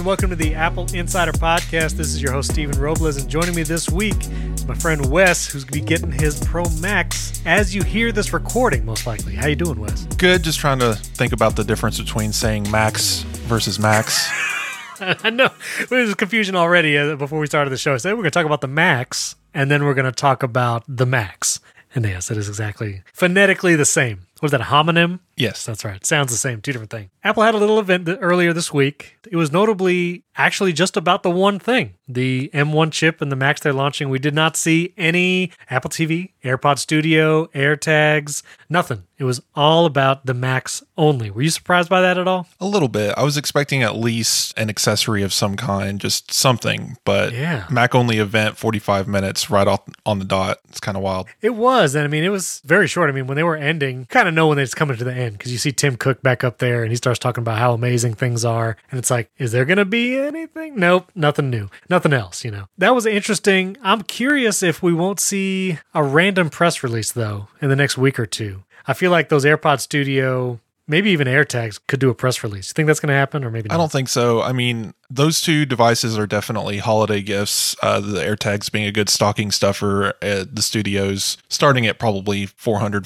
Welcome to the Apple Insider Podcast. This is your host, Stephen Robles, and joining me this week is my friend Wes, who's going to be getting his Pro Max as you hear this recording, most likely. How you doing, Wes? Good. Just trying to think about the difference between saying Max versus Max. I know. There was confusion already before we started the show. I said we're going to talk about the Max, and then we're going to talk about the Max. And yes, it is exactly phonetically the same. Was that a homonym? Yes. That's right. Sounds the same. Two different things. Apple had a little event earlier this week. It was notably actually just about the one thing, the M1 chip and the Max they're launching. We did not see any Apple TV, AirPod Studio, AirTags, nothing. It was all about the Max only. Were you surprised by that at all? A little bit. I was expecting at least an accessory of some kind, just something. But yeah. Mac only event, 45 minutes right off on the dot. It's kind of wild. It was. And I mean, it was very short. I mean, when they were ending, kind of know when it's coming to the end because you see Tim Cook back up there and he starts talking about how amazing things are. And it's like, is there going to be anything? Nope. Nothing new. Nothing else, you know. That was interesting. I'm curious if we won't see a random press release, though, in the next week or two. I feel like those AirPod Studio, maybe even AirTags, could do a press release. You think that's going to happen or maybe not? I don't think so. I mean, those two devices are definitely holiday gifts. The AirTags being a good stocking stuffer at the studios, starting at probably $400,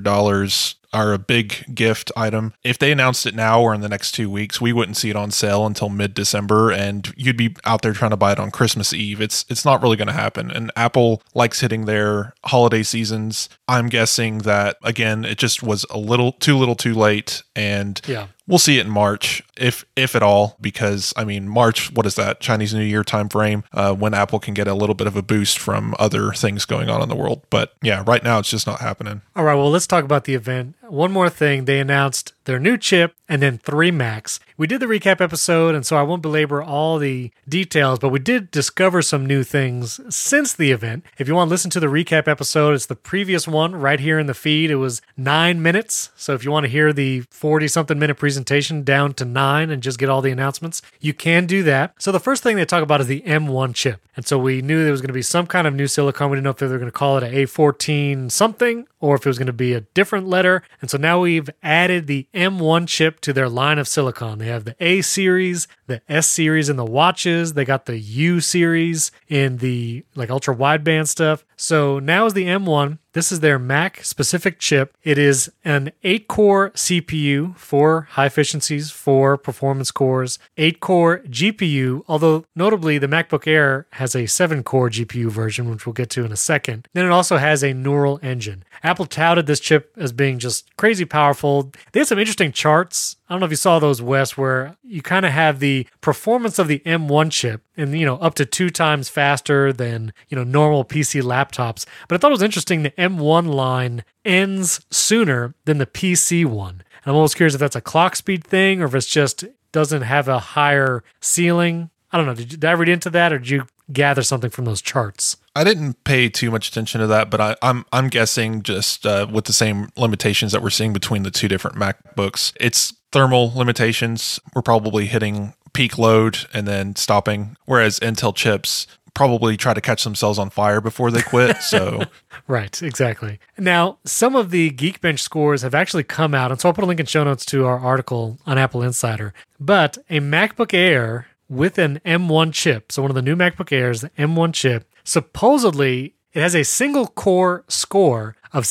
$500. Are a big gift item. If they announced it now or in the next 2 weeks, we wouldn't see it on sale until mid-December, and you'd be out there trying to buy it on Christmas Eve. It's not really going to happen. And Apple likes hitting their holiday seasons. I'm guessing that, again, it just was a little too late, and yeah. We'll see it in March, if at all, because, I mean, March, what is that, Chinese New Year time frame, when Apple can get a little bit of a boost from other things going on in the world. But yeah, right now it's just not happening. All right, well, let's talk about the event. One more thing, they announced their new chip and then 3 Macs. We did the recap episode, and so I won't belabor all the details, but we did discover some new things since the event. If you want to listen to the recap episode, it's the previous one right here in the feed. It was 9 minutes, so if you want to hear the 40-something minute presentation down to 9 and just get all the announcements, you can do that. So the first thing they talk about is the M1 chip, and so we knew there was going to be some kind of new silicon. We didn't know if they were going to call it a A14 something or if it was going to be a different letter, and so now we've added the M1 chip to their line of silicon. They have the A series, the S series in the watches. They got the U series in the like ultra wideband stuff. So now is the M1. This is their Mac specific chip. It is an 8-core CPU, 4 high efficiencies, 4 performance cores, 8-core GPU, although notably the MacBook Air has a 7-core GPU version, which we'll get to in a second. Then it also has a neural engine. Apple touted this chip as being just crazy powerful. They had some interesting charts. I don't know if you saw those, Wes, where you kind of have the performance of the M1 chip and, you know, up to 2 times faster than, you know, normal PC laptops. But I thought it was interesting the M1 line ends sooner than the PC one. And I'm almost curious if that's a clock speed thing or if it's just doesn't have a higher ceiling. I don't know. Did I read into that or did you gather something from those charts? I didn't pay too much attention to that, but I'm guessing just with the same limitations that we're seeing between the two different MacBooks. It's thermal limitations. We're probably hitting peak load and then stopping, whereas Intel chips probably try to catch themselves on fire before they quit. So right, exactly. Now, some of the Geekbench scores have actually come out, and so I'll put a link in show notes to our article on Apple Insider. But a MacBook Air with an M1 chip, so one of the new MacBook Airs, the M1 chip, supposedly it has a single core score of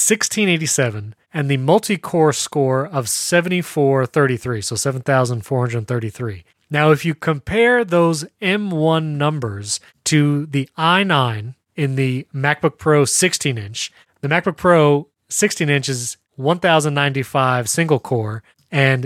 1687 and the multi-core score of 7433, so 7,433. Now, if you compare those M1 numbers to the i9 in the MacBook Pro 16-inch, the MacBook Pro 16-inch is 1095 single core and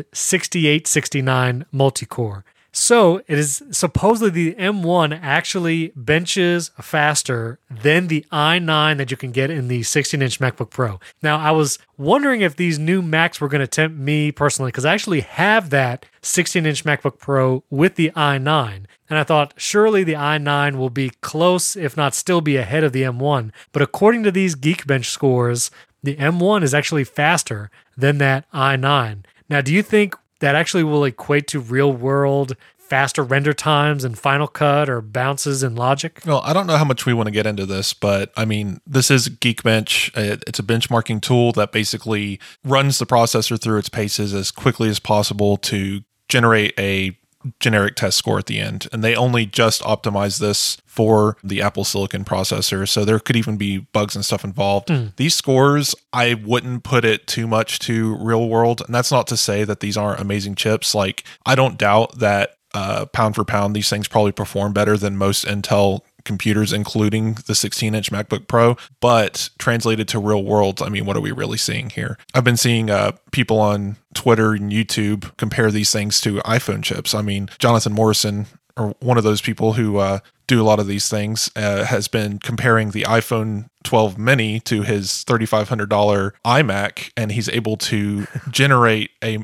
6869 multi-core. So it is supposedly the M1 actually benches faster than the i9 that you can get in the 16-inch MacBook Pro. Now, I was wondering if these new Macs were going to tempt me personally, because I actually have that 16-inch MacBook Pro with the i9. And I thought, surely the i9 will be close, if not still be ahead of the M1. But according to these Geekbench scores, the M1 is actually faster than that i9. Now, do you think that actually will equate to real-world faster render times in Final Cut or bounces in Logic? Well, I don't know how much we want to get into this, but I mean, this is Geekbench. It's a benchmarking tool that basically runs the processor through its paces as quickly as possible to generate a generic test score at the end. And they only just optimized this for the Apple Silicon processor. So there could even be bugs and stuff involved. These scores, I wouldn't put it too much to real world. And that's not to say that these aren't amazing chips. Like, I don't doubt that pound for pound, these things probably perform better than most Intel computers, including the 16-inch MacBook Pro. But translated to real world, I mean, what are we really seeing here? I've been seeing people on Twitter and YouTube compare these things to iPhone chips. I mean, Jonathan Morrison, or one of those people who do a lot of these things, has been comparing the iPhone 12 mini to his $3,500 iMac, and he's able to generate a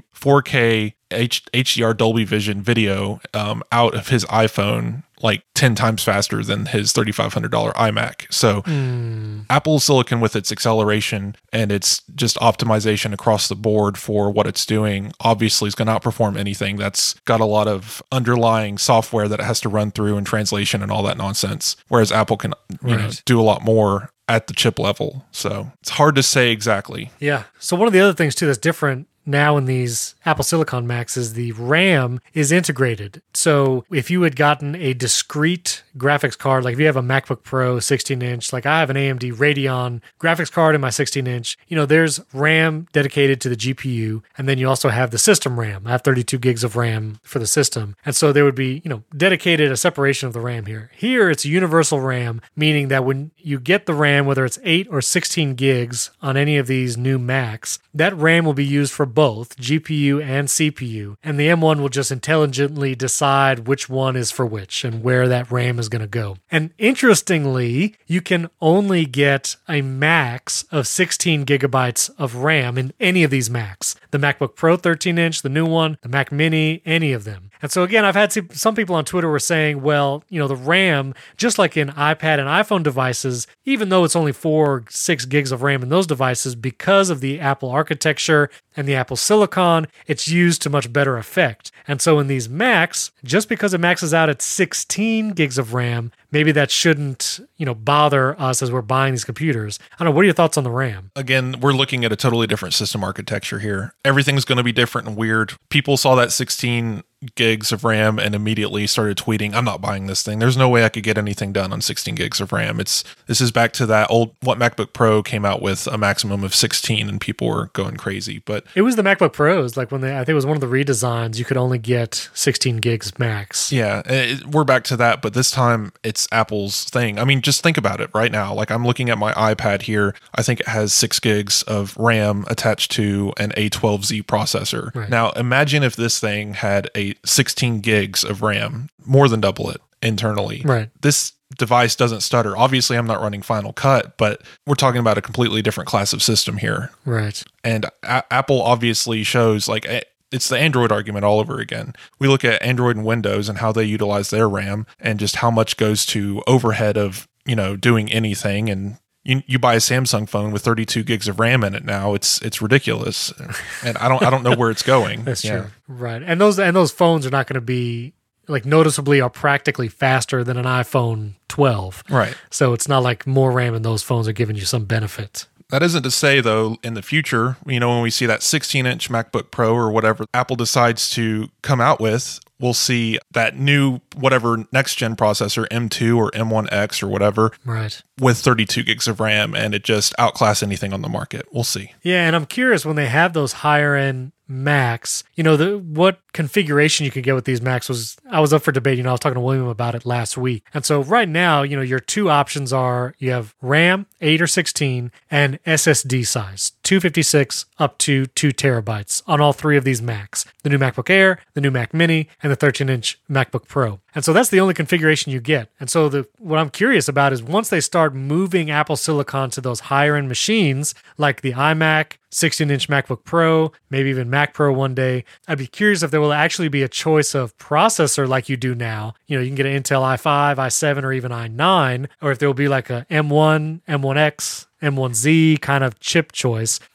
4K HDR Dolby Vision video out of his iPhone like 10 times faster than his $3,500 iMac. So Apple Silicon, with its acceleration and its just optimization across the board for what it's doing, obviously is going to outperform anything that's got a lot of underlying software that it has to run through and translation and all that nonsense. Whereas Apple can do a lot more at the chip level. So it's hard to say exactly. Yeah. So one of the other things too that's different now in these Apple Silicon Macs is the RAM is integrated. So if you had gotten a discrete graphics card, like if you have a MacBook Pro 16-inch, like I have an AMD Radeon graphics card in my 16-inch, there's RAM dedicated to the GPU, and then you also have the system RAM. I have 32 gigs of RAM for the system. And so there would be, dedicated a separation of the RAM here. Here, it's universal RAM, meaning that when you get the RAM, whether it's 8 or 16 gigs on any of these new Macs, that RAM will be used for both GPU and CPU, and the M1 will just intelligently decide which one is for which and where that RAM is going to go. And interestingly, you can only get a max of 16 gigabytes of RAM in any of these Macs. The MacBook Pro 13-inch, the new one, the Mac Mini, any of them. And so again, I've had some people on Twitter were saying, well, the RAM, just like in iPad and iPhone devices, even though it's only 4 or 6 gigs of RAM in those devices, because of the Apple architecture and the Apple Silicon, it's used to much better effect. And so in these Macs, just because it maxes out at 16 gigs of RAM, maybe that shouldn't, bother us as we're buying these computers. I don't know. What are your thoughts on the RAM? Again, we're looking at a totally different system architecture here. Everything's going to be different and weird. People saw that 16 gigs of RAM and immediately started tweeting, I'm not buying this thing. There's no way I could get anything done on 16 gigs of RAM. This is back to that old, what MacBook Pro came out with a maximum of 16 and people were going crazy. But it was the MacBook Pros, like when I think it was one of the redesigns, you could only get 16 gigs max. Yeah, we're back to that, but this time it's Apple's thing. I mean, just think about it right now. Like, I'm looking at my iPad here. I think it has 6 gigs of RAM attached to an A12Z processor. Right. Now, imagine if this thing had a 16 gigs of RAM, more than double it internally. Right. This device doesn't stutter. Obviously, I'm not running Final Cut, but we're talking about a completely different class of system here. Right. And Apple obviously shows, like, it's the Android argument all over again. We look at Android and Windows and how they utilize their RAM and just how much goes to overhead of, doing anything. And you buy a Samsung phone with 32 gigs of RAM in it now. It's ridiculous. And I don't know where it's going. That's true. Right. And those phones are not going to be like noticeably or practically faster than an iPhone 12. Right. So it's not like more RAM in those phones are giving you some benefit. That isn't to say, though, in the future, when we see that 16-inch MacBook Pro or whatever Apple decides to come out with, we'll see that new, whatever next-gen processor, M2 or M1X or whatever, right, with 32 gigs of RAM, and it just outclass anything on the market. We'll see. Yeah, and I'm curious, when they have those higher-end Macs, what configuration you could get with these Macs I was up for debate. I was talking to William about it last week. And so right now, your two options are you have RAM, 8 or 16, and SSD size, 256 up to 2 terabytes on all three of these Macs. The new MacBook Air, the new Mac Mini, and the 13-inch MacBook Pro. And so that's the only configuration you get. And so what I'm curious about is once they start moving Apple Silicon to those higher-end machines, like the iMac, 16-inch MacBook Pro, maybe even Mac Pro one day, I'd be curious if there will actually be a choice of processor like you do now. You can get an Intel i5, i7, or even i9, or if there will be like a M1, M1X, M1Z kind of chip choice,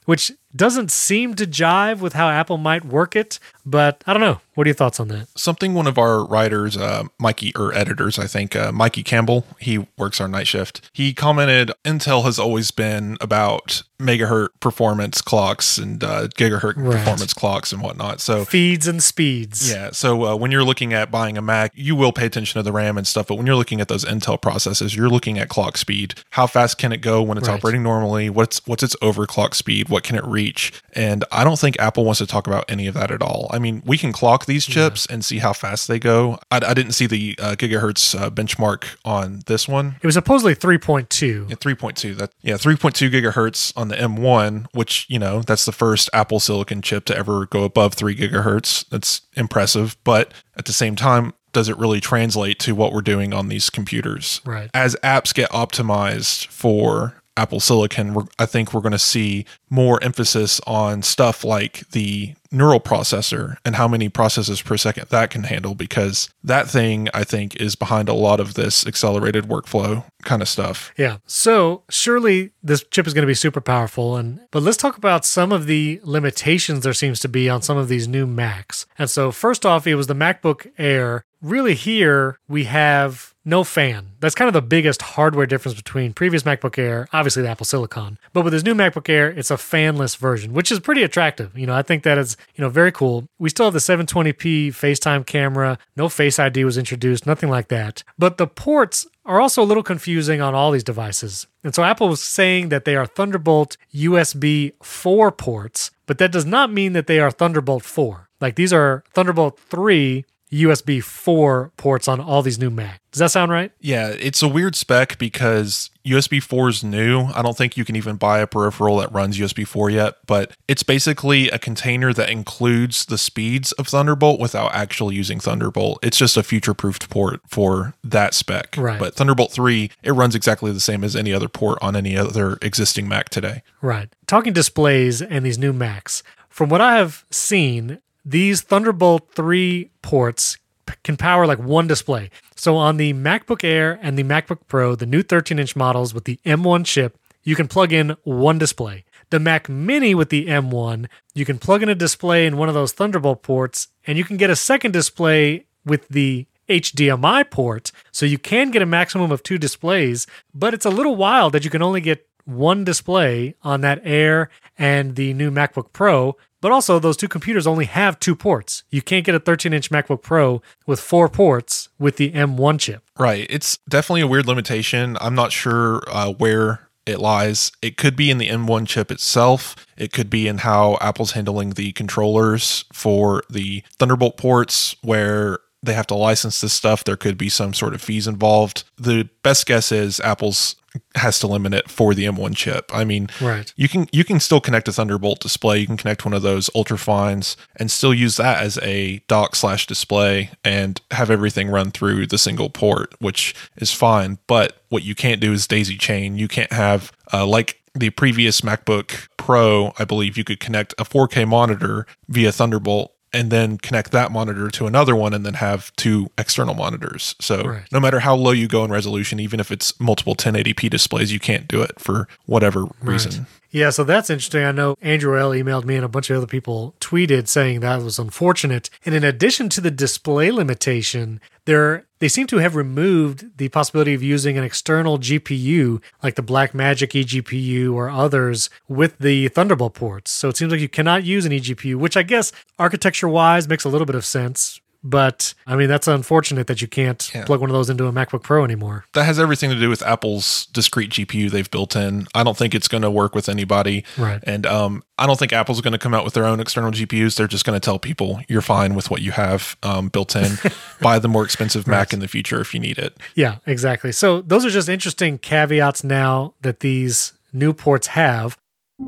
which doesn't seem to jive with how Apple might work it, but I don't know. What are your thoughts on that? Something one of our writers, editors, I think, Mikey Campbell, he works our night shift. He commented, Intel has always been about megahertz performance clocks and gigahertz performance clocks and whatnot. So feeds and speeds. Yeah. So when you're looking at buying a Mac, you will pay attention to the RAM and stuff. But when you're looking at those Intel processes, you're looking at clock speed. How fast can it go when it's operating normally? What's its overclock speed? What can it reach? And I don't think Apple wants to talk about any of that at all. I mean, we can clock these chips and see how fast they go. I didn't see the gigahertz benchmark on this one. It was supposedly 3.2. Yeah, 3.2. 3.2 gigahertz on the M1, which, that's the first Apple Silicon chip to ever go above 3 gigahertz. That's impressive. But at the same time, does it really translate to what we're doing on these computers? Right. As apps get optimized for Apple Silicon, I think we're going to see more emphasis on stuff like the neural processor and how many processes per second that can handle, because that thing, I think, is behind a lot of this accelerated workflow kind of stuff. Yeah. So surely this chip is going to be super powerful. But let's talk about some of the limitations there seems to be on some of these new Macs. And so first off, it was the MacBook Air. Really here we have no fan. That's kind of the biggest hardware difference between previous MacBook Air, obviously the Apple Silicon. But with this new MacBook Air, it's a fanless version, which is pretty attractive. I think that is, very cool. We still have the 720p FaceTime camera. No Face ID was introduced, nothing like that. But the ports are also a little confusing on all these devices. And so Apple was saying that they are Thunderbolt USB 4 ports, but that does not mean that they are Thunderbolt 4. Like these are Thunderbolt 3 USB 4 ports on all these new Macs. Does that sound right? Yeah, it's a weird spec because USB 4 is new. I don't think you can even buy a peripheral that runs USB 4 yet, but it's basically a container that includes the speeds of Thunderbolt without actually using Thunderbolt. It's just a future-proofed port for that spec. Right. But Thunderbolt 3, it runs exactly the same as any other port on any other existing Mac today. Right. Talking displays and these new Macs, from what I have seen, these Thunderbolt 3 ports can power like one display. So on the MacBook Air and the MacBook Pro, the new 13-inch models with the M1 chip, you can plug in one display. The Mac Mini with the M1, you can plug in a display in one of those Thunderbolt ports, and you can get a second display with the HDMI port. So you can get a maximum of 2 displays, but it's a little wild that you can only get one display on that Air and the new MacBook Pro. But also, those two computers only have 2 ports. You can't get a 13-inch MacBook Pro with 4 ports with the M1 chip. Right. It's definitely a weird limitation. I'm not sure where it lies. It could be in the M1 chip itself. It could be in how Apple's handling the controllers for the Thunderbolt ports, where they have to license this stuff. There could be some sort of fees involved. The best guess is Apple's has to limit it for the M1 chip. I mean, right. You can still connect a Thunderbolt display. You can connect one of those ultrafines and still use that as a dock/display and have everything run through the single port, which is fine. But what you can't do is daisy chain. You can't have like the previous MacBook Pro, I believe you could connect a 4K monitor via Thunderbolt and then connect that monitor to another one and then have 2 external monitors. So no matter how low you go in resolution, even if it's multiple 1080p displays, you can't do it for whatever reason. Yeah, so that's interesting. I know Andrew L. emailed me and a bunch of other people tweeted saying that was unfortunate. And in addition to the display limitation, they seem to have removed the possibility of using an external GPU like the Blackmagic eGPU or others with the Thunderbolt ports. So it seems like you cannot use an eGPU, which I guess architecture-wise makes a little bit of sense. But, I mean, that's unfortunate that you can't plug one of those into a MacBook Pro anymore. That has everything to do with Apple's discrete GPU they've built in. I don't think it's going to work with anybody. Right. And I don't think Apple's going to come out with their own external GPUs. They're just going to tell people, you're fine with what you have built in. Buy the more expensive Mac in the future if you need it. Yeah, exactly. So those are just interesting caveats now that these new ports have.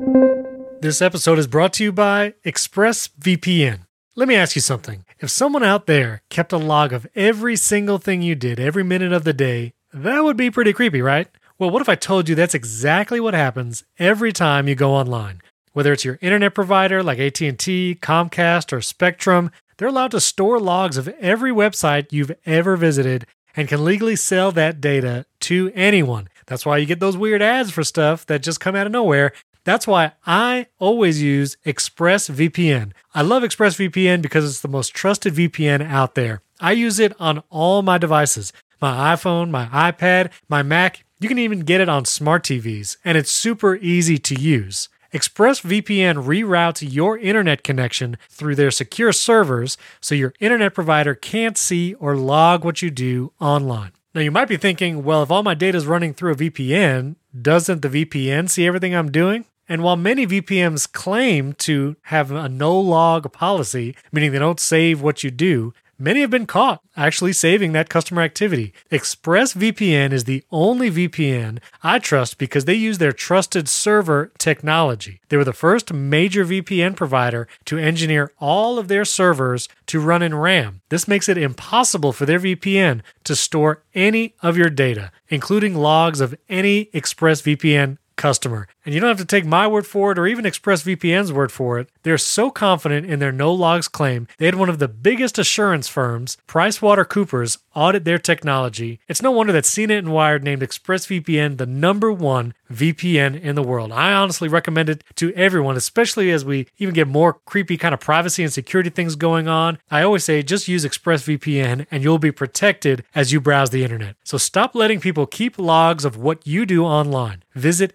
This episode is brought to you by ExpressVPN. Let me ask you something. If someone out there kept a log of every single thing you did every minute of the day, that would be pretty creepy, right? Well, what if I told you that's exactly what happens every time you go online? Whether it's your internet provider like AT&T, Comcast, or Spectrum, they're allowed to store logs of every website you've ever visited and can legally sell that data to anyone. That's why you get those weird ads for stuff that just come out of nowhere. That's why I always use ExpressVPN. I love ExpressVPN because it's the most trusted VPN out there. I use it on all my devices, my iPhone, my iPad, my Mac. You can even get it on smart TVs, and it's super easy to use. ExpressVPN reroutes your internet connection through their secure servers so your internet provider can't see or log what you do online. Now, you might be thinking, well, if all my data is running through a VPN, doesn't the VPN see everything I'm doing? And while many VPNs claim to have a no-log policy, meaning they don't save what you do, many have been caught actually saving that customer activity. ExpressVPN is the only VPN I trust because they use their trusted server technology. They were the first major VPN provider to engineer all of their servers to run in RAM. This makes it impossible for their VPN to store any of your data, including logs of any ExpressVPN customer. And you don't have to take my word for it or even ExpressVPN's word for it. They're so confident in their no logs claim, they had one of the biggest assurance firms, PricewaterhouseCoopers, audit their technology. It's no wonder that CNET and Wired named ExpressVPN the #1 VPN in the world. I honestly recommend it to everyone, especially as we even get more creepy kind of privacy and security things going on. I always say just use ExpressVPN and you'll be protected as you browse the internet. So stop letting people keep logs of what you do online. Visit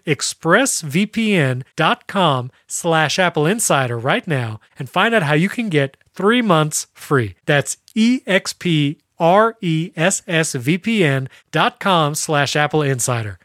expressvpn.com/Apple Insider right now and find out how you can get 3 months free. That's expressvpn.com/Apple Insider.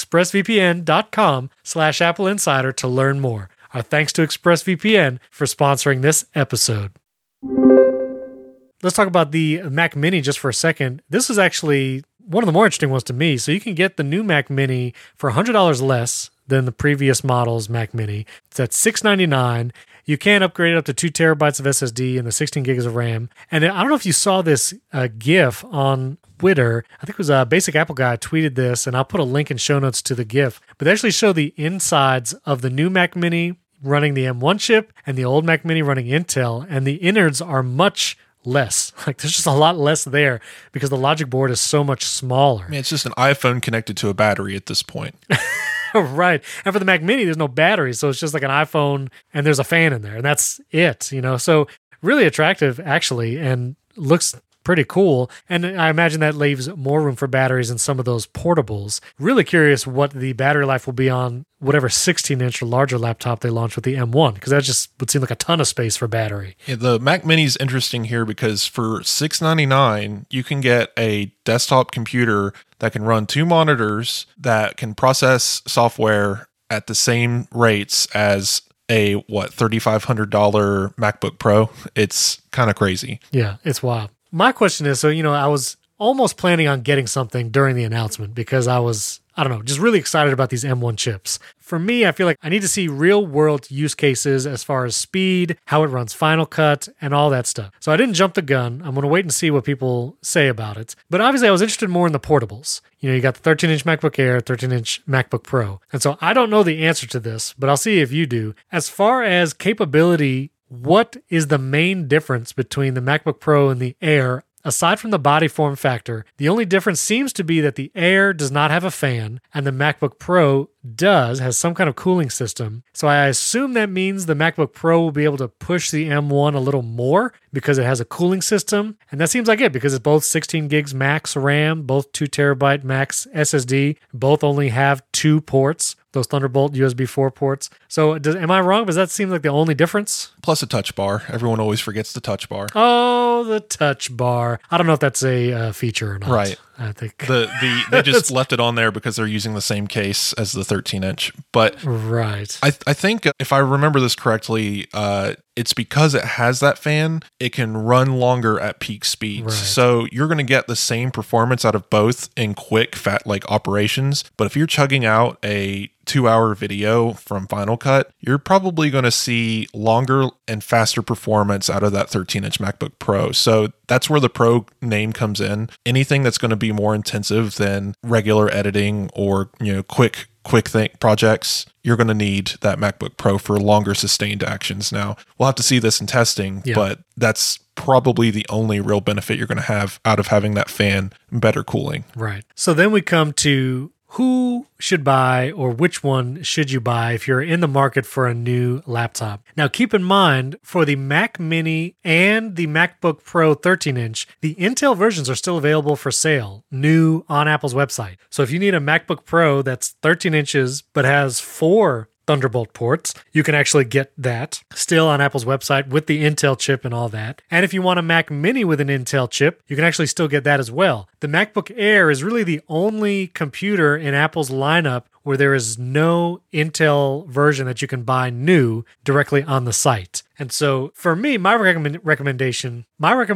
expressvpn.com/Apple Insider to learn more. Our thanks to ExpressVPN for sponsoring this episode. Let's talk about the Mac Mini just for a second. This is actually one of the more interesting ones to me. So you can get the new Mac Mini for $100 less than the previous model's Mac Mini. It's at $699. You can upgrade it up to 2 terabytes of SSD and the 16 gigs of RAM. And I don't know if you saw this GIF on Twitter. I think it was a Basic Apple Guy tweeted this, and I'll put a link in show notes to the GIF. But they actually show the insides of the new Mac Mini running the M1 chip and the old Mac Mini running Intel, and the innards are much less. Like there's just a lot less there because the logic board is so much smaller. I mean, it's just an iPhone connected to a battery at this point. Right. And for the Mac Mini, there's no battery. So it's just like an iPhone and there's a fan in there and that's it, you know? So really attractive actually, and looks pretty cool. And I imagine that leaves more room for batteries in some of those portables. Really curious what the battery life will be on whatever 16-inch or larger laptop they launch with the M1, because that just would seem like a ton of space for battery. Yeah, the Mac Mini is interesting here because for $699, you can get a desktop computer that can run 2 monitors that can process software at the same rates as a $3,500 MacBook Pro. It's kind of crazy. Yeah, it's wild. My question is, so, you know, I was almost planning on getting something during the announcement because I was, just really excited about these M1 chips. For me, I feel like I need to see real world use cases as far as speed, how it runs Final Cut, and all that stuff. So I didn't jump the gun. I'm going to wait and see what people say about it. But obviously, I was interested more in the portables. You know, you got the 13-inch MacBook Air, 13-inch MacBook Pro. And so I don't know the answer to this, but I'll see if you do. As far as capability, what is the main difference between the MacBook Pro and the Air? Aside from the body form factor, the only difference seems to be that the Air does not have a fan and the MacBook Pro has some kind of cooling system. So I assume that means the MacBook Pro will be able to push the M1 a little more because it has a cooling system. And that seems like it because it's both 16 gigs max RAM, both 2 terabyte max SSD, both only have 2 ports, those Thunderbolt USB 4 ports. So am I wrong? Does that seem like the only difference? Plus a touch bar. Everyone always forgets the touch bar. Oh, the touch bar. I don't know if that's a feature or not. Right. I think they just left it on there because they're using the same case as the 13-inch. But right, I think if I remember this correctly, it's because it has that fan, it can run longer at peak speeds. Right. So you're going to get the same performance out of both in quick, operations. But if you're chugging out a 2-hour video from Final Cut, you're probably going to see longer and faster performance out of that 13-inch MacBook Pro. So that's where the Pro name comes in. Anything that's going to be more intensive than regular editing or, quick projects, you're going to need that MacBook Pro for longer sustained actions. Now, we'll have to see this in testing, but that's probably the only real benefit you're going to have out of having that fan and better cooling. Right. So then we come to who should buy or which one should you buy if you're in the market for a new laptop. Now, keep in mind, for the Mac Mini and the MacBook Pro 13-inch, the Intel versions are still available for sale, new on Apple's website. So if you need a MacBook Pro that's 13 inches but has 4 Thunderbolt ports, you can actually get that still on Apple's website with the Intel chip and all that. And if you want a Mac Mini with an Intel chip, you can actually still get that as well. The MacBook Air is really the only computer in Apple's lineup where there is no Intel version that you can buy new directly on the site. And so for me, my recommendation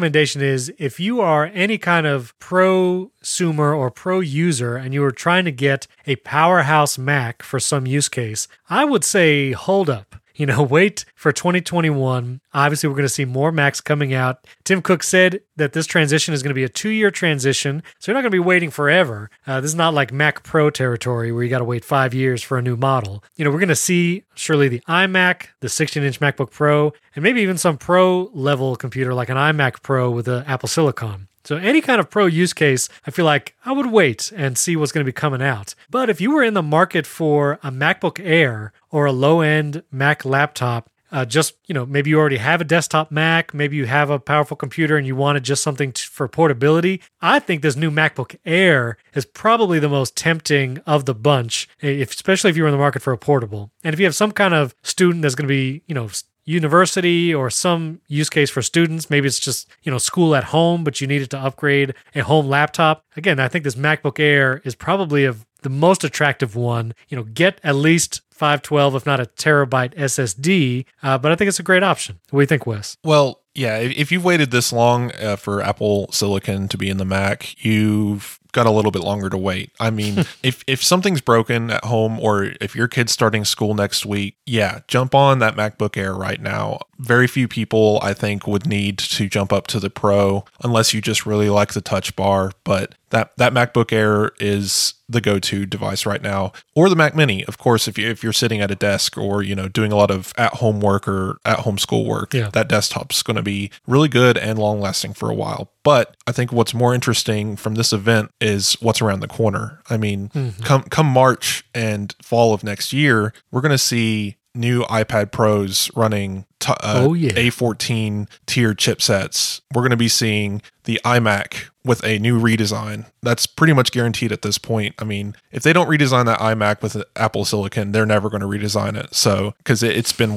is if you are any kind of prosumer or pro user and you are trying to get a powerhouse Mac for some use case, I would say hold up. Wait for 2021. Obviously, we're going to see more Macs coming out. Tim Cook said that this transition is going to be a 2-year transition, so you're not going to be waiting forever. This is not like Mac Pro territory where you got to wait 5 years for a new model. We're going to see surely the iMac, the 16-inch MacBook Pro, and maybe even some pro-level computer like an iMac Pro with the Apple Silicon. So any kind of pro use case, I feel like I would wait and see what's going to be coming out. But if you were in the market for a MacBook Air or a low-end Mac laptop, maybe you already have a desktop Mac, maybe you have a powerful computer and you wanted just something for portability, I think this new MacBook Air is probably the most tempting of the bunch, especially if you're in the market for a portable. And if you have some kind of student that's going to be, university or some use case for students, maybe it's just, school at home, but you needed to upgrade a home laptop. Again, I think this MacBook Air is probably the most attractive one. Get at least 512, if not a terabyte SSD, but I think it's a great option. What do you think, Wes? Well, yeah, if you've waited this long for Apple Silicon to be in the Mac, you've got a little bit longer to wait. I mean, if something's broken at home or if your kid's starting school next week, yeah, jump on that MacBook Air right now. Very few people, I think, would need to jump up to the Pro unless you just really like the touch bar. But that MacBook Air is the go-to device right now. Or the Mac Mini, of course, if you're sitting at a desk or, doing a lot of at-home work or at-home school work, that desktop's going to be really good and long-lasting for a while. But I think what's more interesting from this event is what's around the corner. I mean, come March and fall of next year, we're going to see new iPad Pros running A14 tier chipsets. We're going to be seeing the iMac with a new redesign. That's pretty much guaranteed at this point. I mean, if they don't redesign that iMac with Apple Silicon, they're never going to redesign it. So, because it's been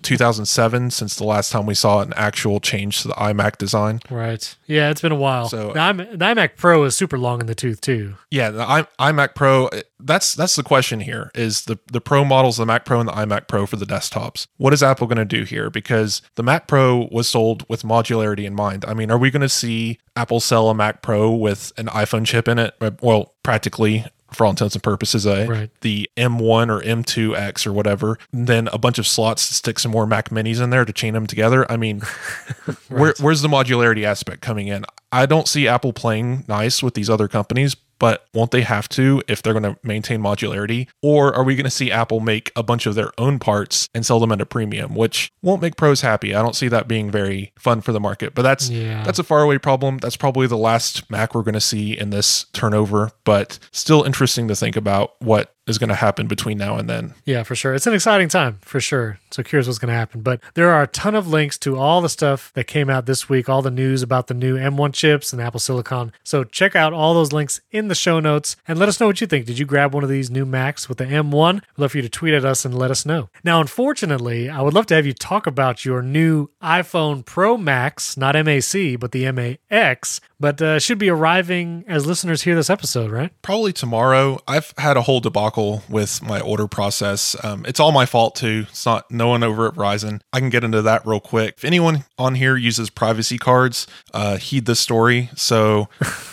2007 since the last time we saw an actual change to the iMac design. Right. Yeah, it's been a while. So the iMac Pro is super long in the tooth too. Yeah, the iMac Pro, that's the question here, is the Pro models, the Mac Pro and the iMac Pro for the desktops. What is Apple going to do here? Because the Mac Pro was sold with modularity in mind. I mean, are we going to see Apple sell a Mac Pro with an iPhone chip in it? Well, practically, for all intents and purposes, the M1 or M2X or whatever, and then a bunch of slots to stick some more Mac Minis in there to chain them together. I mean, where's the modularity aspect coming in? I don't see Apple playing nice with these other companies, but won't they have to if they're going to maintain modularity? Or are we going to see Apple make a bunch of their own parts and sell them at a premium, which won't make pros happy? I don't see that being very fun for the market, but that's a faraway problem. That's probably the last Mac we're going to see in this turnover, but still interesting to think about what is going to happen between now and then. Yeah, for sure. It's an exciting time, for sure. So curious what's going to happen. But there are a ton of links to all the stuff that came out this week, all the news about the new M1 chips and Apple Silicon. So check out all those links in the show notes and let us know what you think. Did you grab one of these new Macs with the M1? We'd love for you to tweet at us and let us know. Now, unfortunately, I would love to have you talk about your new iPhone Pro Max, not MAC, but the MAX, but should be arriving as listeners hear this episode, right? Probably tomorrow. I've had a whole debacle with my order process. It's all my fault too. It's not no one over at Verizon. I can get into that real quick. If anyone on here uses privacy cards, heed this story. So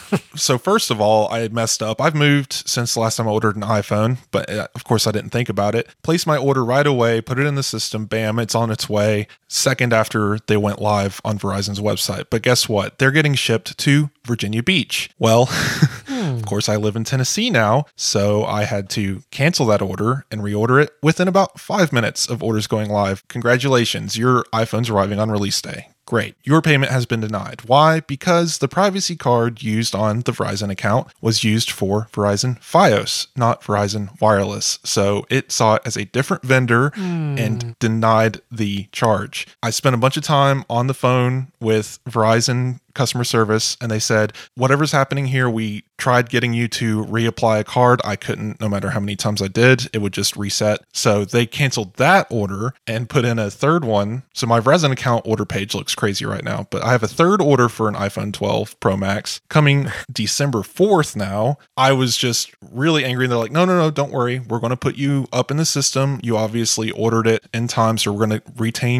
first of all, I had messed up. I've moved since the last time I ordered an iPhone, but of course I didn't think about it. Placed my order right away, put it in the system, bam, it's on its way. Second after they went live on Verizon's website. But guess what? They're getting shipped to Virginia Beach. Well, of course I live in Tennessee now, so I had to cancel that order and reorder it within about 5 minutes of orders going live. Congratulations, your iPhone's arriving on release day. Great. Your payment has been denied. Why? Because the privacy card used on the Verizon account was used for Verizon Fios, not Verizon Wireless. So it saw it as a different vendor and denied the charge. I spent a bunch of time on the phone with Verizon customer service, and they said, whatever's happening here, we tried getting you to reapply a card. I couldn't, no matter how many times I did, it would just reset. So they canceled that order and put in a third one. So my Verizon account order page looks crazy right now, but I have a third order for an iPhone 12 Pro Max coming December 4th now. I was just really angry. They're like, no, don't worry. We're going to put you up in the system. You obviously ordered it in time, so we're going to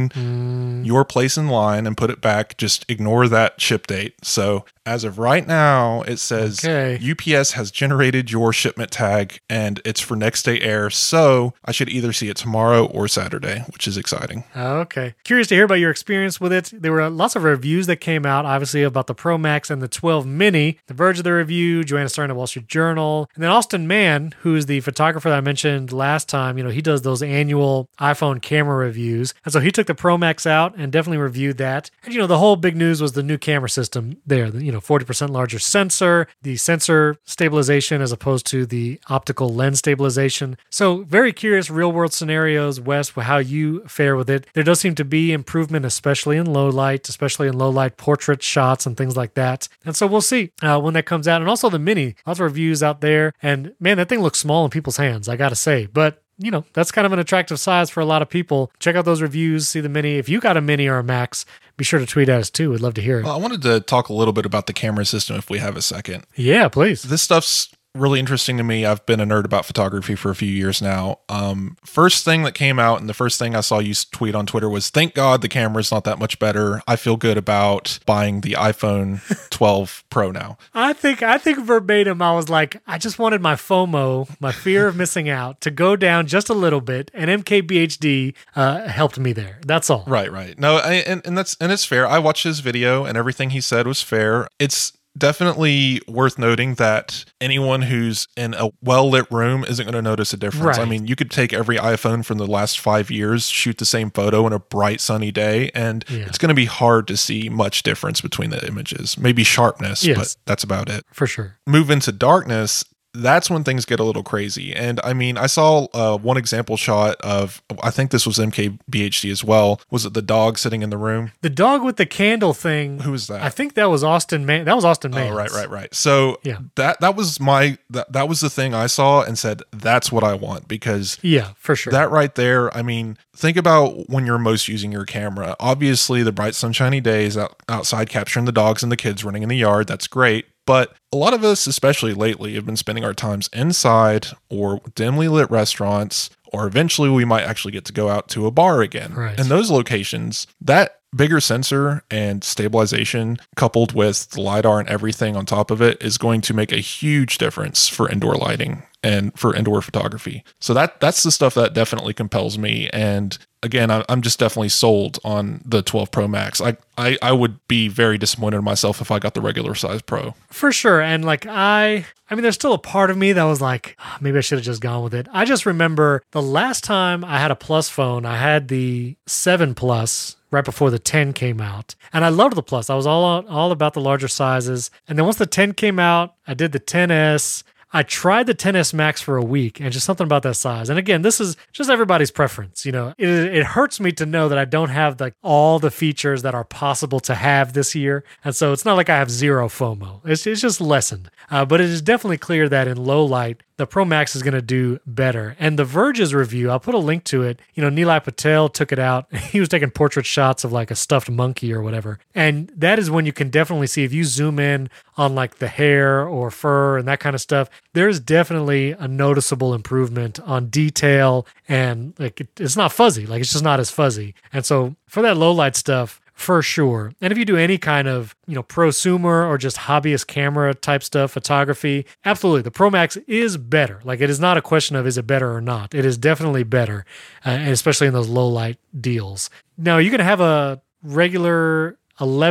retain your place in line and put it back. Just ignore that ship date. So as of right now, it says UPS has generated your shipment tag and it's for next day air. So I should either see it tomorrow or Saturday, which is exciting. Okay. Curious to hear about your experience with it. There were lots of reviews that came out, obviously, about the Pro Max and the 12 Mini. The Verge of the review, Joanna Stern at Wall Street Journal, and then Austin Mann, who's the photographer that I mentioned last time. He does those annual iPhone camera reviews. And so he took the Pro Max out and definitely reviewed that. And, the whole big news was the new camera system there. 40% larger sensor, the sensor stabilization as opposed to the optical lens stabilization. So very curious real world scenarios, Wes, how you fare with it. There does seem to be improvement, especially in low light portrait shots and things like that. And so we'll see when that comes out. And also the Mini, lots of reviews out there. And man, that thing looks small in people's hands, I got to say. But that's kind of an attractive size for a lot of people. Check out those reviews, see the Mini. If you got a Mini or a Max, be sure to tweet at us too. We'd love to hear it. Well, I wanted to talk a little bit about the camera system if we have a second. Yeah, please. This stuff's really interesting to me. I've been a nerd about photography for a few years now. First thing that came out and the first thing I saw you tweet on Twitter was, thank God the camera's not that much better. I feel good about buying the iPhone 12 Pro now. I think verbatim, I was like, I just wanted my FOMO, my fear of missing out, to go down just a little bit, and MKBHD helped me there. That's all. Right. No, and it's fair. I watched his video and everything he said was fair. It's definitely worth noting that anyone who's in a well-lit room isn't going to notice a difference. Right. I mean, you could take every iPhone from the last 5 years, shoot the same photo in a bright, sunny day, and it's going to be hard to see much difference between the images. Maybe sharpness, but that's about it. For sure. Move into darkness. That's when things get a little crazy. And I mean, I saw one example shot of, I think this was MKBHD as well. Was it the dog sitting in the room? The dog with the candle thing. Who was that? I think that was Austin Mann. That was Austin Mann. Oh, right. So that was that was the thing I saw and said, that's what I want, because for sure. That right there, I mean, think about when you're most using your camera. Obviously, the bright sunshiny days outside capturing the dogs and the kids running in the yard, that's great. But a lot of us, especially lately, have been spending our times inside or dimly lit restaurants, or eventually we might actually get to go out to a bar again. Right. In those locations, that bigger sensor and stabilization coupled with the LiDAR and everything on top of it is going to make a huge difference for indoor lighting and for indoor photography. So that's the stuff that definitely compels me. And again, I'm just definitely sold on the 12 Pro Max. I would be very disappointed in myself if I got the regular size Pro. For sure. And I mean, there's still a part of me that was like, maybe I should have just gone with it. I just remember the last time I had a Plus phone, I had the 7 Plus right before the 10 came out. And I loved the Plus. I was all about the larger sizes. And then once the 10 came out, I did the 10S. I tried the 10S Max for a week, and just something about that size. And again, this is just everybody's preference. It hurts me to know that I don't have all the features that are possible to have this year. And so it's not like I have zero FOMO. It's just lessened. But it is definitely clear that in low light, the Pro Max is going to do better. And The Verge's review, I'll put a link to it. Nilay Patel took it out. He was taking portrait shots of like a stuffed monkey or whatever. And that is when you can definitely see, if you zoom in on like the hair or fur and that kind of stuff, there's definitely a noticeable improvement on detail, and it's not fuzzy. It's just not as fuzzy. And so for that low light stuff, for sure. And if you do any kind of, prosumer or just hobbyist camera type stuff, photography, absolutely. The Pro Max is better. It is not a question of is it better or not. It is definitely better, and especially in those low light deals. Now, you're going to have a regular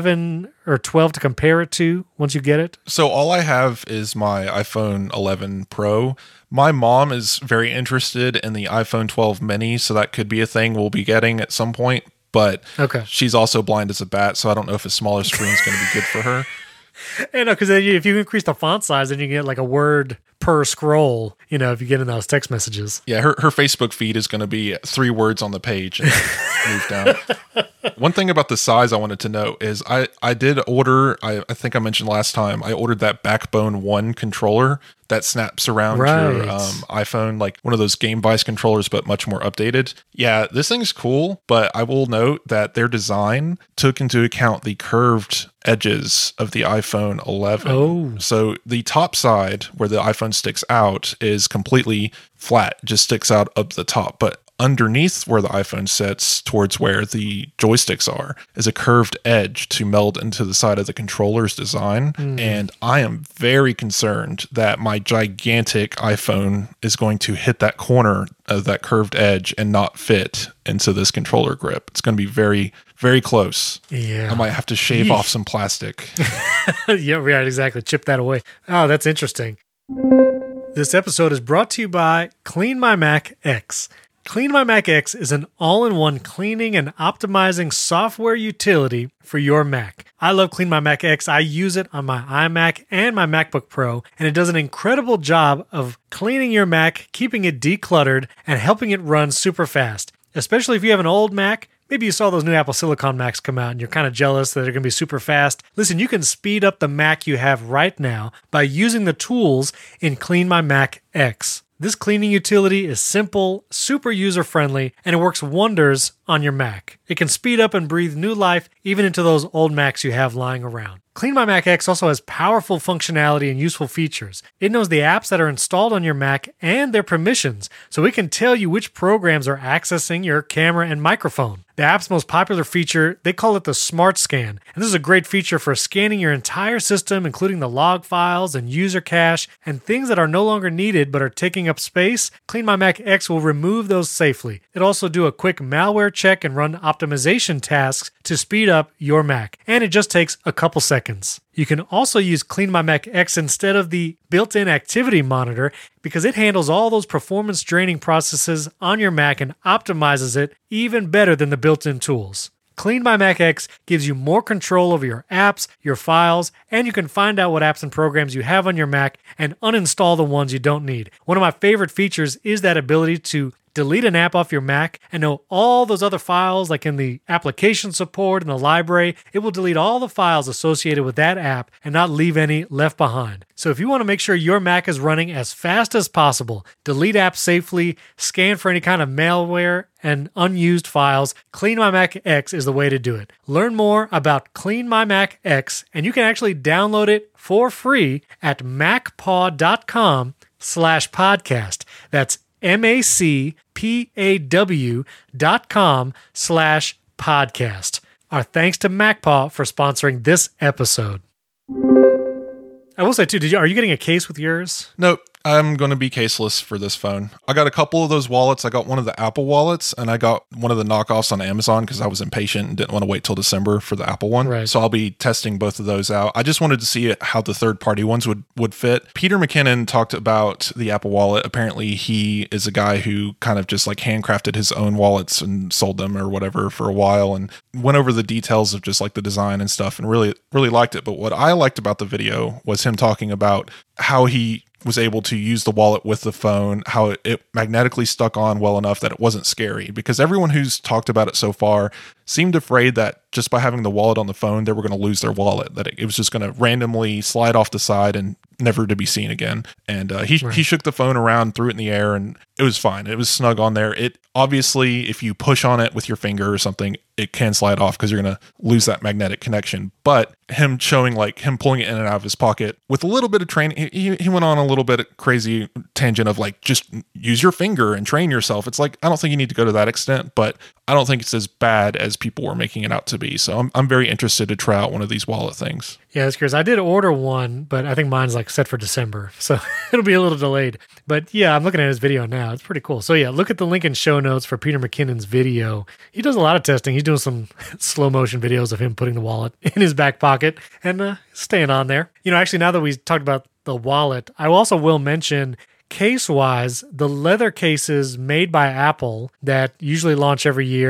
11 or 12 to compare it to once you get it? So all I have is my iPhone 11 Pro. My mom is very interested in the iPhone 12 mini, so that could be a thing we'll be getting at some point. but Okay. she's also blind as a bat, so I don't know if a smaller screen is going to be good for her. Yeah, no, because if you increase the font size, then you get like a word per scroll, if you get in those text messages. Yeah, her Facebook feed is going to be 3 words on the page and move down. One thing about the size I wanted to note is I did order, I think I mentioned last time, I ordered that Backbone 1 controller that snaps around your iPhone, like one of those Game Vice controllers, but much more updated. Yeah, this thing's cool, but I will note that their design took into account the curved edges of the iPhone 11. Oh. So the top side where the iPhone sticks out is completely flat, just sticks out up the top. But underneath where the iPhone sits towards where the joysticks are is a curved edge to meld into the side of the controller's design. And I am very concerned that my gigantic iPhone is going to hit that corner of that curved edge and not fit into this controller grip. It's going to be very, very close. Yeah. I might have to shave off some plastic. Yeah, right, exactly. Chip that away. Oh, that's interesting. This episode is brought to you by Clean My Mac X. Clean My Mac X is an all-in-one cleaning and optimizing software utility for your Mac. I love Clean My Mac X. I use it on my iMac and my MacBook Pro, and it does an incredible job of cleaning your Mac, keeping it decluttered, and helping it run super fast. Especially if you have an old Mac. Maybe you saw those new Apple Silicon Macs come out and you're kind of jealous that they're going to be super fast. Listen, you can speed up the Mac you have right now by using the tools in Clean My Mac X. This cleaning utility is simple, super user-friendly, and it works wonders on your Mac. It can speed up and breathe new life even into those old Macs you have lying around. Clean My Mac X also has powerful functionality and useful features. It knows the apps that are installed on your Mac and their permissions, so it can tell you which programs are accessing your camera and microphone. The app's most popular feature, they call it the Smart Scan, and this is a great feature for scanning your entire system, including the log files and user cache, and things that are no longer needed but are taking up space. Clean My Mac X will remove those safely. It'll also do a quick malware check and run optimization tasks to speed up your Mac, and it just takes a couple seconds. You can also use Clean My Mac X instead of the built-in activity monitor because it handles all those performance-draining processes on your Mac and optimizes it even better than the built-in tools. Clean My Mac X gives you more control over your apps, your files, and you can find out what apps and programs you have on your Mac and uninstall the ones you don't need. One of my favorite features is that ability to delete an app off your Mac and know all those other files, like in the application support and the library. It will delete all the files associated with that app and not leave any left behind. So if you want to make sure your Mac is running as fast as possible, delete apps safely, scan for any kind of malware and unused files, Clean My Mac X is the way to do it. Learn more about Clean My Mac X, and you can actually download it for free at macpaw.com/podcast. That's macpaw.com/podcast. Our thanks to MacPaw for sponsoring this episode. I will say too, are you getting a case with yours? Nope. I'm going to be caseless for this phone. I got a couple of those wallets. I got one of the Apple wallets, and I got one of the knockoffs on Amazon because I was impatient and didn't want to wait till December for the Apple one. Right. So I'll be testing both of those out. I just wanted to see how the third-party ones would fit. Peter McKinnon talked about the Apple wallet. Apparently, he is a guy who kind of just like handcrafted his own wallets and sold them or whatever for a while, and went over the details of just like the design and stuff, and really, really liked it. But what I liked about the video was him talking about how he was able to use the wallet with the phone, how it magnetically stuck on well enough that it wasn't scary, because everyone who's talked about it so far seemed afraid that just by having the wallet on the phone, they were going to lose their wallet, that it was just going to randomly slide off the side and never to be seen again. And he shook the phone around, threw it in the air, and it was fine. It was snug on there. It obviously, if you push on it with your finger or something, it can slide off because you're going to lose that magnetic connection. But him showing like him pulling it in and out of his pocket with a little bit of training, he went on a little bit of crazy tangent of like, just use your finger and train yourself. It's like, I don't think you need to go to that extent, but I don't think it's as bad as people were making it out to be. So I'm very interested to try out one of these wallet things. Yeah, that's curious. I did order one, but I think mine's like set for December, so it'll be a little delayed. But yeah, I'm looking at his video now. It's pretty cool. So yeah, look at the link in show notes for Peter McKinnon's video. He does a lot of testing. He's doing some slow motion videos of him putting the wallet in his back pocket and staying on there. You know, actually, now that we talked about the wallet, I also will mention case-wise, the leather cases made by Apple that usually launch every year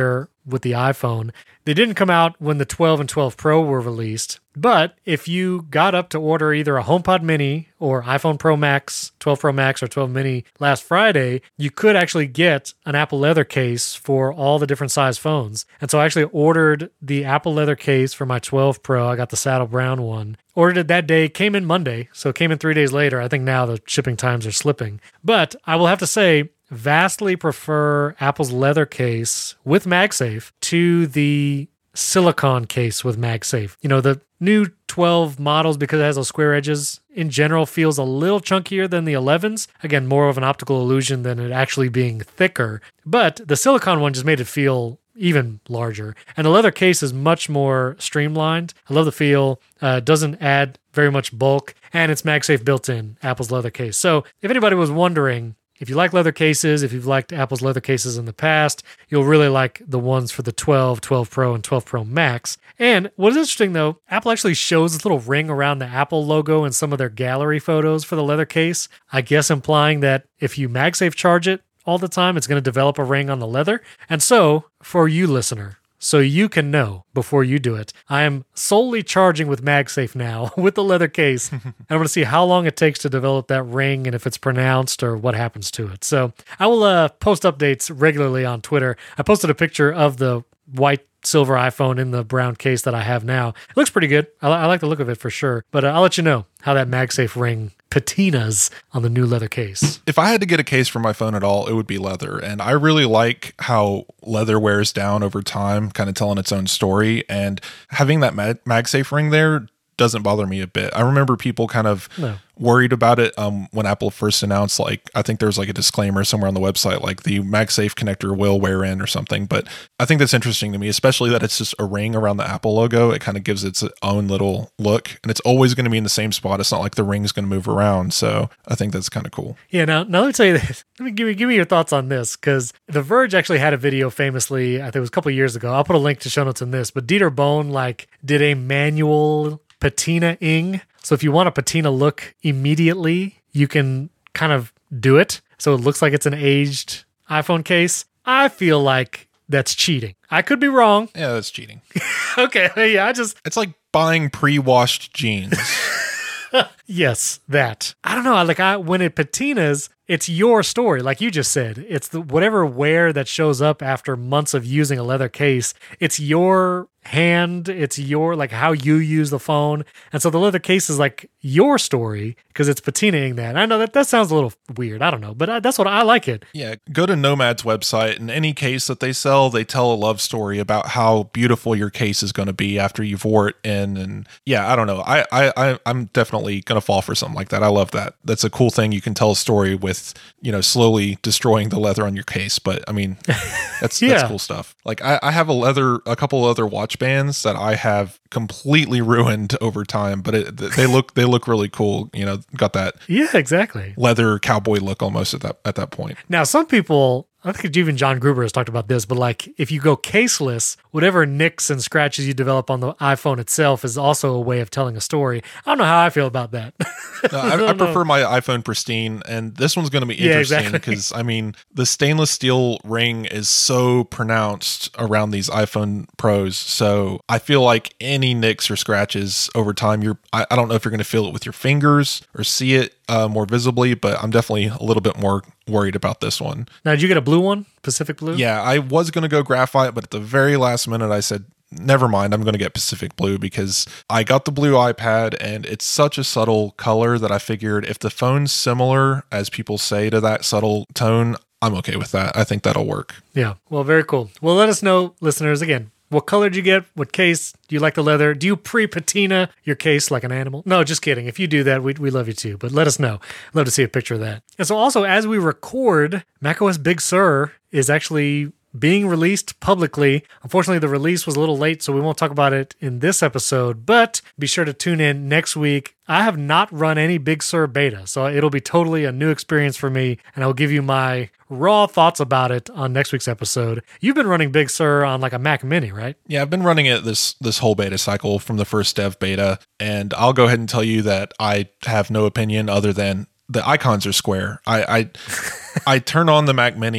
with the iPhone. They didn't come out when the 12 and 12 Pro were released, but if you got up to order either a HomePod Mini or iPhone Pro Max, 12 Pro Max, or 12 Mini last Friday, you could actually get an Apple leather case for all the different size phones. And so I actually ordered the Apple leather case for my 12 Pro. I got the saddle brown one. Ordered it that day, came in Monday, so it came in 3 days later. I think now the shipping times are slipping. But I will have to say, vastly prefer Apple's leather case with MagSafe to the silicone case with MagSafe. You know, the new 12 models, because it has those square edges, in general feels a little chunkier than the 11s. Again, more of an optical illusion than it actually being thicker. But the silicone one just made it feel even larger. And the leather case is much more streamlined. I love the feel. Doesn't add very much bulk. And it's MagSafe built in, Apple's leather case. So if anybody was wondering, if you like leather cases, if you've liked Apple's leather cases in the past, you'll really like the ones for the 12, 12 Pro, and 12 Pro Max. And what is interesting, though, Apple actually shows this little ring around the Apple logo in some of their gallery photos for the leather case, I guess implying that if you MagSafe charge it all the time, it's going to develop a ring on the leather. And so, for you, listener, so you can know before you do it, I am solely charging with MagSafe now with the leather case. And I'm going to see how long it takes to develop that ring and if it's pronounced or what happens to it. So I will post updates regularly on Twitter. I posted a picture of the white silver iPhone in the brown case that I have now. It looks pretty good. I like the look of it for sure. But I'll let you know how that MagSafe ring patinas on the new leather case. If I had to get a case for my phone at all, it would be leather. And I really like how leather wears down over time, kind of telling its own story. And having that MagSafe ring there doesn't bother me a bit. I remember people kind of worried about it when Apple first announced, like, I think there was like a disclaimer somewhere on the website, like the MagSafe connector will wear in or something. But I think that's interesting to me, especially that it's just a ring around the Apple logo. It kind of gives its own little look, and it's always going to be in the same spot. It's not like the ring's going to move around. So I think that's kind of cool. Yeah. Now let me tell you this. Give me your thoughts on this, because The Verge actually had a video famously, I think it was a couple of years ago. I'll put a link to show notes in this, but Dieter Bohn did a manual patina-ing. So if you want a patina look immediately, you can kind of do it. So it looks like it's an aged iPhone case. I feel like that's cheating. I could be wrong. Yeah, that's cheating. Okay. Yeah, it's like buying pre-washed jeans. Yes, that. I don't know. When it patinas, it's your story. Like you just said, it's whatever wear that shows up after months of using a leather case. It's your hand. It's your, how you use the phone. And so the leather case is like your story because it's patinaing that. And I know that sounds a little weird. I don't know, but that's what I like it. Yeah. Go to Nomad's website, and any case that they sell, they tell a love story about how beautiful your case is going to be after you've wore it in. And yeah, I don't know. I'm definitely going to fall for something like that. I love that. That's a cool thing. You can tell a story with, slowly destroying the leather on your case. But I mean, that's cool stuff. Like I have a couple other watch bands that I have completely ruined over time, but they look really cool. Got that exactly leather cowboy look almost at that point. Now, some people, I think even John Gruber has talked about this, but if you go caseless, whatever nicks and scratches you develop on the iPhone itself is also a way of telling a story. I don't know how I feel about that. I prefer my iPhone pristine, and this one's going to be interesting because, the stainless steel ring is so pronounced around these iPhone Pros, so I feel like any nicks or scratches over time, I don't know if you're going to feel it with your fingers or see it more visibly, but I'm definitely a little bit more worried about this one. Now, did you get a blue one? Pacific Blue? Yeah, I was going to go graphite, but at the very last minute I said, never mind, I'm going to get Pacific Blue because I got the blue iPad and it's such a subtle color that I figured if the phone's similar, as people say, to that subtle tone, I'm okay with that. I think that'll work. Yeah, well, very cool. Well, let us know, listeners, again, what color did you get? What case? Do you like the leather? Do you pre-patina your case like an animal? No, just kidding. If you do that, we love you too. But let us know. Love to see a picture of that. And so also, as we record, macOS Big Sur is actually being released publicly. Unfortunately, the release was a little late, so we won't talk about it in this episode, but be sure to tune in next week. I have not run any Big Sur beta, so it'll be totally a new experience for me, and I'll give you my raw thoughts about it on next week's episode. You've been running Big Sur on a Mac Mini, right? Yeah, I've been running it this whole beta cycle from the first dev beta, and I'll go ahead and tell you that I have no opinion other than the icons are square. I turn on the Mac Mini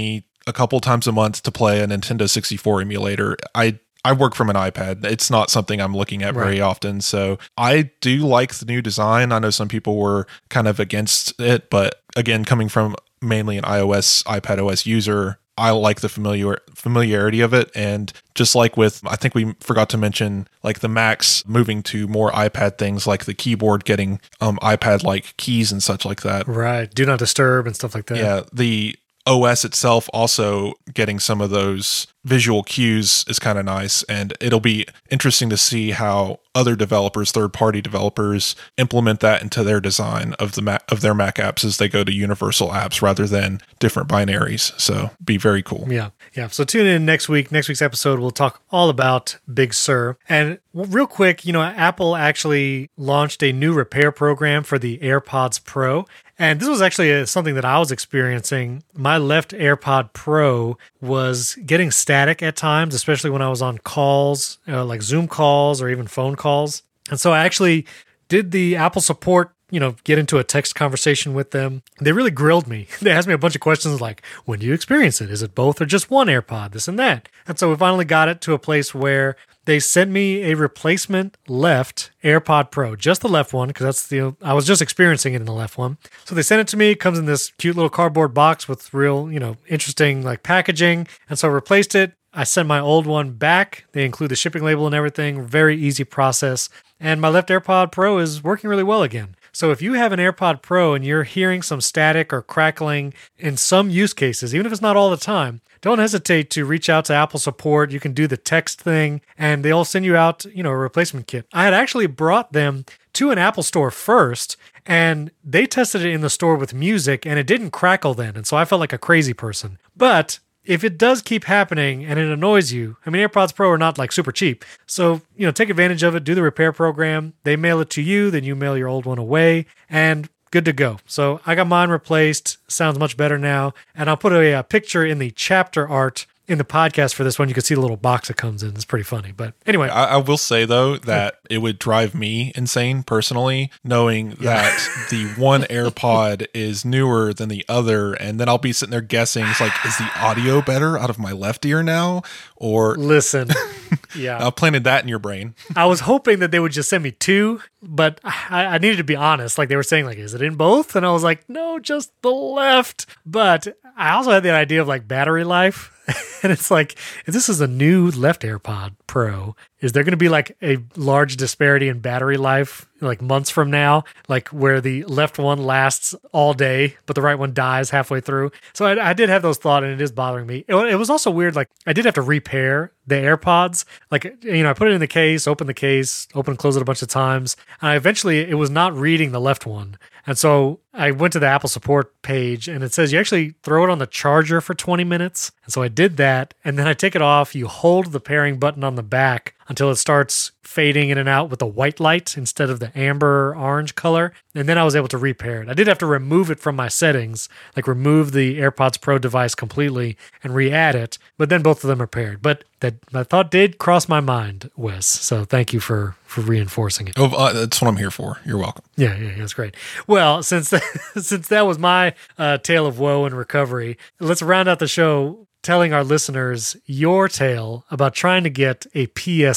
a couple times a month to play a Nintendo 64 emulator. I work from an iPad. It's not something I'm looking at very often. So I do like the new design. I know some people were kind of against it, but again, coming from mainly an iOS, iPadOS user, I like the familiarity of it. And just like with, I think we forgot to mention, like the Macs moving to more iPad things, like the keyboard getting iPad-like keys and such like that. Right. Do not disturb and stuff like that. Yeah. The OS itself also getting some of those visual cues is kind of nice, and it'll be interesting to see how other developers, third-party developers, implement that into their design of their Mac apps as they go to universal apps rather than different binaries. So be very cool. Yeah. So tune in next week. Next week's episode, we'll talk all about Big Sur. And real quick, Apple actually launched a new repair program for the AirPods Pro. And this was actually something that I was experiencing. My left AirPod Pro was getting static at times, especially when I was on calls, like Zoom calls or even phone calls. And so I actually did the Apple support, get into a text conversation with them. They really grilled me. They asked me a bunch of questions like, when do you experience it? Is it both or just one AirPod? This and that. And so we finally got it to a place where they sent me a replacement left AirPod Pro, just the left one, because I was just experiencing it in the left one. So they sent it to me. It comes in this cute little cardboard box with real, interesting like packaging. And so I replaced it. I sent my old one back. They include the shipping label and everything. Very easy process. And my left AirPod Pro is working really well again. So if you have an AirPod Pro and you're hearing some static or crackling in some use cases, even if it's not all the time, don't hesitate to reach out to Apple support. You can do the text thing and they'll send you out, a replacement kit. I had actually brought them to an Apple store first and they tested it in the store with music and it didn't crackle then. And so I felt like a crazy person. But if it does keep happening and it annoys you, AirPods Pro are not like super cheap. So, take advantage of it, do the repair program. They mail it to you, then you mail your old one away, and good to go. So I got mine replaced. Sounds much better now. And I'll put a picture in the chapter art in the podcast for this one. You can see the little box that comes in. It's pretty funny. But anyway. I will say, though, that it would drive me insane personally, knowing that the one AirPod is newer than the other. And then I'll be sitting there guessing, it's like, is the audio better out of my left ear now? Or listen, yeah. I planted that in your brain. I was hoping that they would just send me two, but I needed to be honest. Like they were saying, like, is it in both? And I was like, no, just the left. But I also had the idea of like battery life. And it's like, if this is a new left AirPod Pro, is there going to be like a large disparity in battery life, like months from now, like where the left one lasts all day, but the right one dies halfway through? So I did have those thoughts and it is bothering me. It was also weird. Like I did have to repair the AirPods. Like, I put it in the case, open and close it a bunch of times. And eventually it was not reading the left one. And so I went to the Apple support page and it says you actually throw it on the charger for 20 minutes. And so I did that. And then I take it off. You hold the pairing button on the back until it starts fading in and out with a white light instead of the amber orange color. And then I was able to repair it. I did have to remove it from my settings, like remove the AirPods Pro device completely and re-add it. But then both of them are paired. But that thought did cross my mind, Wes. So thank you for reinforcing it. Oh, that's what I'm here for. You're welcome. Yeah, that's great. Well, since that was my tale of woe and recovery, let's round out the show telling our listeners your tale about trying to get a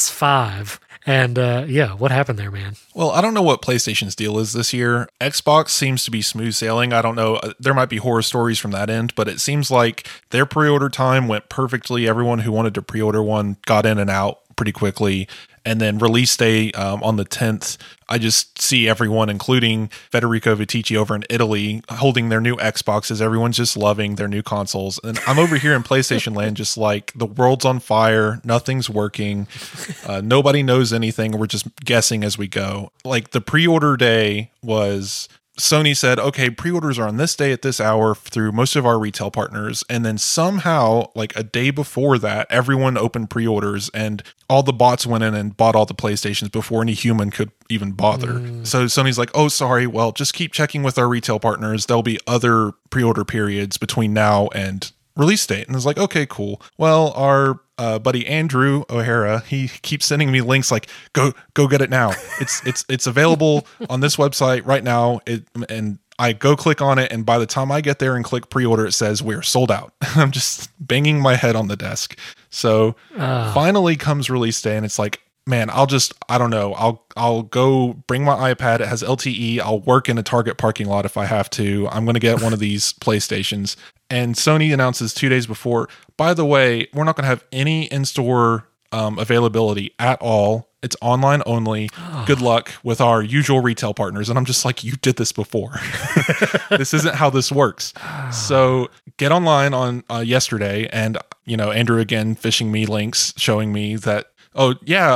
PS5. And what happened there, man? Well, I don't know what PlayStation's deal is this year. Xbox seems to be smooth sailing. I don't know. There might be horror stories from that end, but it seems like their pre-order time went perfectly. Everyone who wanted to pre-order one got in and out pretty quickly. And then release day on the 10th, I just see everyone, including Federico Viticci over in Italy, holding their new Xboxes. Everyone's just loving their new consoles. And I'm over here in PlayStation land just like the world's on fire. Nothing's working. Nobody knows anything. We're just guessing as we go. Like the pre-order day was... Sony said, okay, pre-orders are on this day at this hour through most of our retail partners. And then somehow, like a day before that, everyone opened pre-orders and all the bots went in and bought all the PlayStations before any human could even bother. So Sony's like, oh, sorry. Well, just keep checking with our retail partners. There'll be other pre-order periods between now and release date. And it's like, okay, cool. Well, our buddy Andrew O'Hara, he keeps sending me links like, go get it now. It's available on this website right now. And I go click on it, and by the time I get there and click pre-order, it says we're sold out. I'm just banging my head on the desk. So finally comes release day, and it's like, man, I don't know. I'll go bring my iPad. It has LTE. I'll work in a Target parking lot if I have to. I'm going to get one of these PlayStations. And Sony announces 2 days before, by the way, we're not going to have any in-store availability at all. It's online only. Good luck with our usual retail partners. And I'm just like, you did this before. This isn't how this works. So get online on yesterday, and Andrew again fishing me links, showing me that, oh yeah,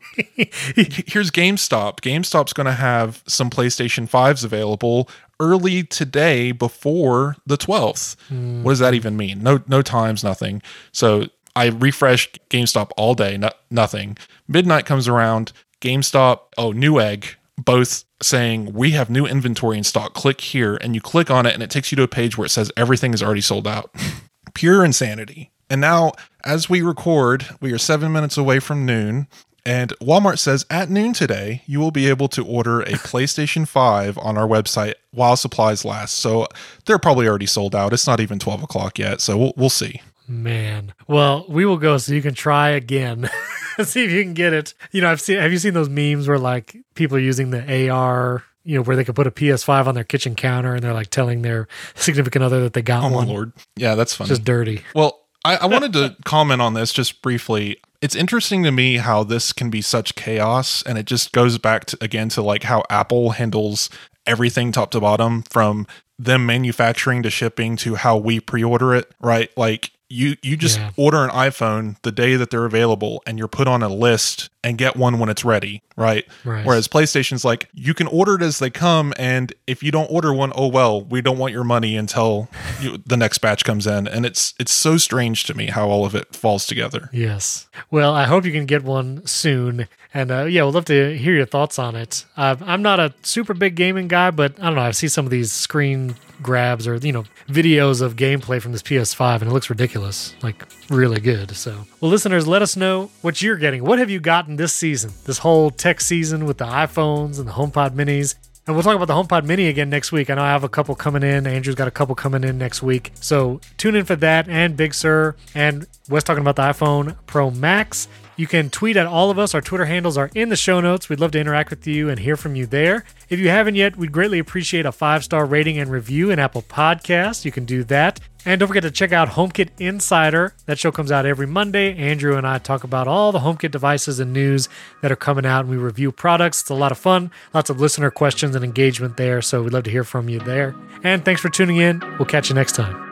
here's GameStop. GameStop's going to have some PlayStation 5s available early today before the 12th. What does that even mean? No times, nothing. So I refreshed GameStop all day, nothing. Midnight comes around, GameStop, Newegg, both saying, we have new inventory in stock. Click here, and you click on it, and it takes you to a page where it says everything is already sold out. Pure insanity. And now, as we record, we are 7 minutes away from noon, and Walmart says at noon today, you will be able to order a PlayStation 5 on our website while supplies last. So they're probably already sold out. It's not even 12 o'clock yet, so we'll see. Man. Well, we will go so you can try again. See if you can get it. Have you seen those memes where like people are using the AR, where they could put a PS5 on their kitchen counter and they're like telling their significant other that they got one? Oh my Lord. Yeah, that's funny. Just dirty. Well, I wanted to comment on this just briefly. It's interesting to me how this can be such chaos, and it just goes back to like how Apple handles everything top to bottom, from them manufacturing to shipping to how we pre-order it, right? Like you just order an iPhone the day that they're available, and you're put on a list and get one when it's ready, right? Whereas PlayStation's like, you can order it as they come, and if you don't order one, oh well, we don't want your money until the next batch comes in. And it's so strange to me how all of it falls together. Yes. Well, I hope you can get one soon. And we'd love to hear your thoughts on it. I'm not a super big gaming guy, but I don't know. I see some of these screen grabs or, videos of gameplay from this PS5, and it looks ridiculous, like really good. So, well, listeners, let us know what you're getting. What have you gotten this season, this whole tech season with the iPhones and the HomePod minis? And we'll talk about the HomePod mini again next week. I know I have a couple coming in. Andrew's got a couple coming in next week. So tune in for that, and Big Sur, and Wes talking about the iPhone Pro Max. You can tweet at all of us. Our Twitter handles are in the show notes. We'd love to interact with you and hear from you there. If you haven't yet, we'd greatly appreciate a 5-star rating and review in Apple Podcasts. You can do that. And don't forget to check out HomeKit Insider. That show comes out every Monday. Andrew and I talk about all the HomeKit devices and news that are coming out, and we review products. It's a lot of fun. Lots of listener questions and engagement there. So we'd love to hear from you there. And thanks for tuning in. We'll catch you next time.